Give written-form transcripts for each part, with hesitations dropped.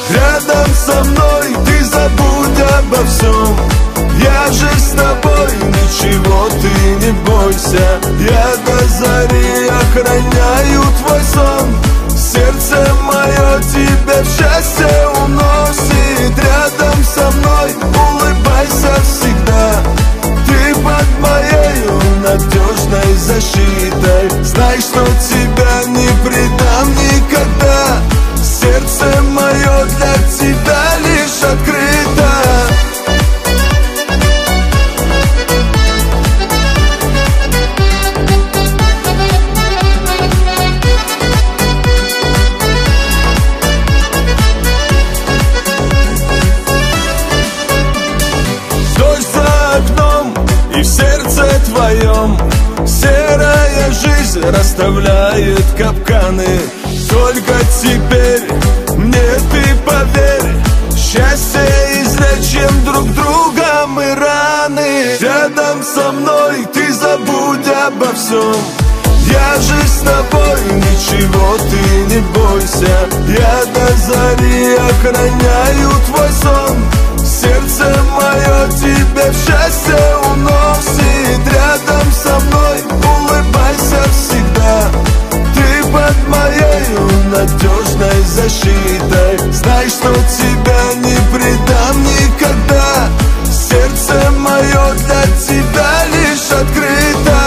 Рядом со мной ты забудь обо всем. Я же с тобой, ничего ты не бойся. Я до зари охраняю твой сон. Сердце мое тебя в счастье уносит. Рядом со мной улыбайся всегда. Ты под моею надежной защитой. Знай, что тебя не предам никогда. Сердце мое для тебя лишь открыто. Дождь за окном и в сердце твоем серая жизнь расставляет капканы. Только теперь мне ты поверь, счастье излечим друг друга мы раны. Рядом со мной ты забудь обо всем. Я же с тобой, ничего ты не бойся. Я до зари охраняю твой сон. Сердце мое тебя в счастье уносит. Рядом со мной улыбайся всегда. Ты под моею надежной защитой. Знай, что тебя не предам никогда. Сердце мое для тебя лишь открыто.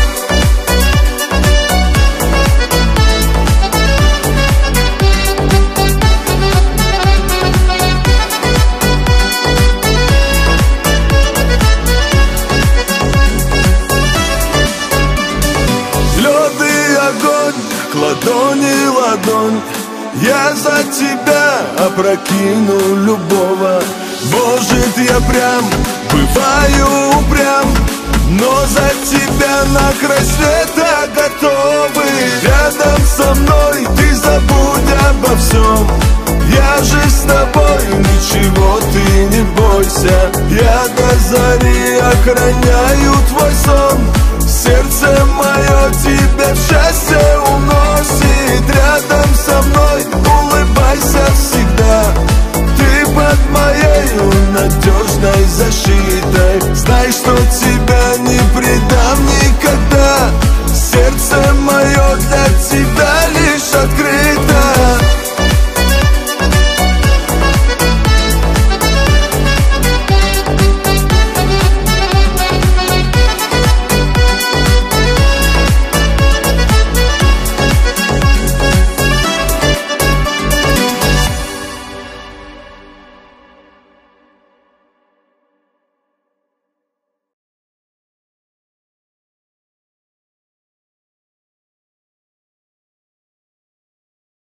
Ладони, ладонь, я за тебя опрокину любого. Может, я прям бываю упрям, но за тебя на край света готовы. Рядом со мной ты забудь обо всем. Я же с тобой, ничего ты не бойся. Я до зари охраняю твой сон. Сердце мое тебя в счастье уносит. Рядом со мной улыбайся